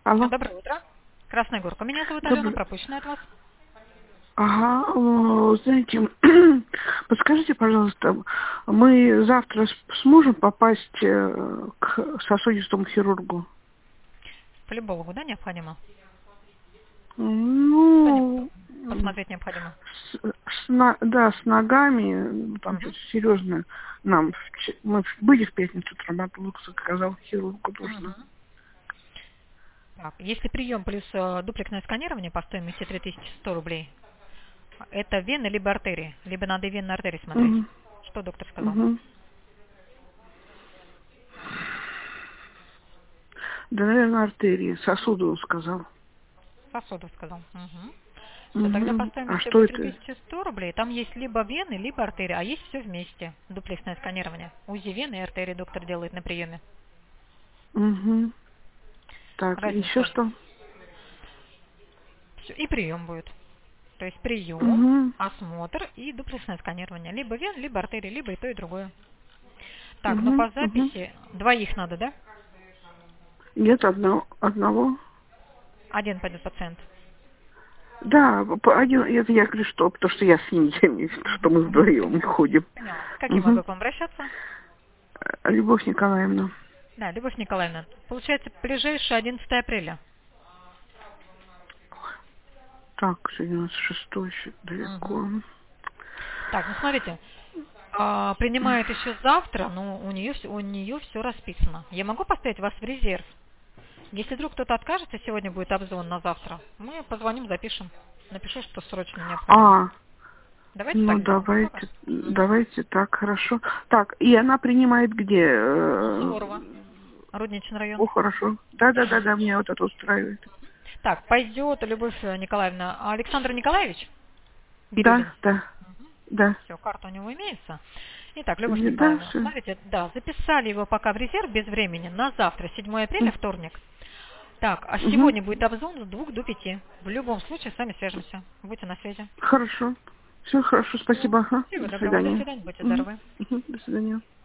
Алло. Доброе утро. Красная Горка. Меня зовут Алена, Добрый. пропущенная от вас. Ага, знаете, подскажите, пожалуйста, мы завтра сможем попасть к сосудистому хирургу? К полибологу, да, необходимо? Ну, Посмотреть необходимо. да, с ногами, ну, там Мгм. что-то серьезное. Мы были в пятницу, травматолог сказал, хирургу нужно. Мгм. Так, если прием плюс дуплексное сканирование по стоимости 3100 рублей, это вены либо артерии, либо надо и вены артерии смотреть. Угу, Что доктор сказал? угу. Да, наверное, артерии, сосуды, он сказал. Сосудов сказал. Угу. Все, тогда по Угу. А стоимости что будет это? 3100 рублей. Там есть либо вены, либо артерии, а есть все вместе. Дуплексное сканирование. УЗИ вены и артерии доктор делает на приеме. Угу. Так, еще Разница. что? Всё, и прием будет. То есть прием, Угу. осмотр и дуплексное сканирование. Либо вен, либо артерии, либо и то, и другое. Так, ну Угу. по Угу. записи двоих надо, да? Нет одного. Один пойдет пациент. Да, один, это я говорю, что, потому что я с ним, я имею в виду, что мы вдвоем ходим. Поняла. С каким Угу. могу к вам обращаться? Любовь Николаевна. Да, Любовь Николаевна. Получается, ближайшее 11 апреля. Так, сегодня у нас 6 еще Мгм. далеко. Так, ну смотрите, принимает еще завтра, но у нее все расписано. Я могу поставить вас в резерв. Если вдруг кто-то откажется, сегодня будет обзвон на завтра, мы позвоним, запишем. Напишу, что срочно необходимо. А, Давайте ну так сделаем. Хорошо? давайте так, хорошо. Так, и она принимает где? Суворова, Рудничный район. Хорошо. Да, меня вот это устраивает. Так, пойдет Любовь Николаевна. А Александр Николаевич Да, Бирюлин. да. Все, карта у него имеется. Итак, Любовь Да, Николаевна, все. смотрите, да, записали его пока в резерв без времени на завтра, 7 апреля, вторник. Так, а Угу. сегодня будет обзвон с 2 до 5. В любом случае с вами свяжемся. Будьте на связи. Хорошо. Все хорошо, Всё. спасибо. Ага. Всего До доброго. До свидания. свидания. Будьте Угу. здоровы. Угу. До свидания.